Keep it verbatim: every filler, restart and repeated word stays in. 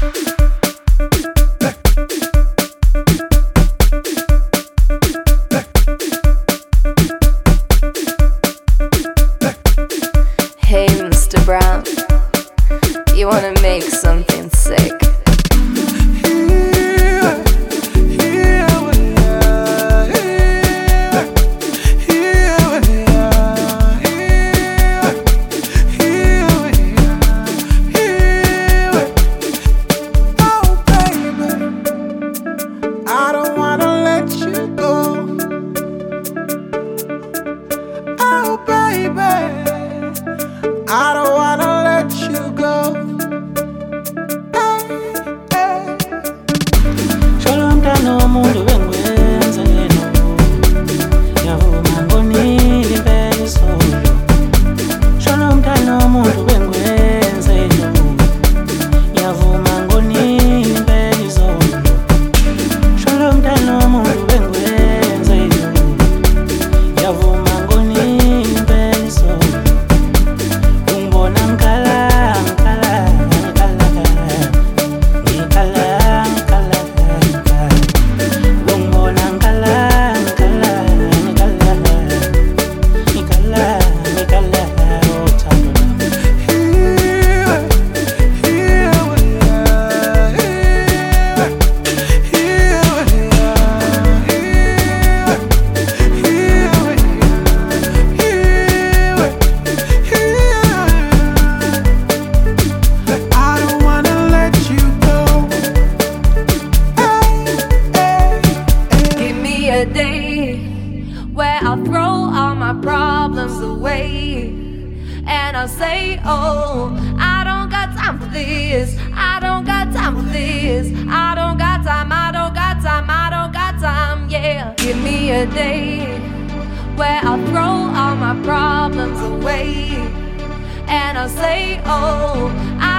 Hey, Mister Brown, you wanna make something sick? I don't wanna let you go. Oh, baby, I don't wanna let you go. Hey, hey. Solo mntana womuntu bengwenzelo Ngiyavuma ngonile impela isolo Solo mntana womuntu bengwenzelo Ngiyavuma ngonile impela isolo Solo mntana womuntu bengwenzelo Ngiyavuma ngonile impela isolo Ungibona ngikhala ngikhala ngikhala ngikhala ngikhala Ungibona ngikhala ngikhala ngikhala ngikhala ngikhala uthando lami I don't wanna let you go. Give me a day where I'll throw all my problems away, and I'll say, oh, I don't got time for this. I don't got time for this. I don't got time. I don't got time. I don't got time. Yeah. Give me a day where I'll throw all my problems away, and I'll say, oh, I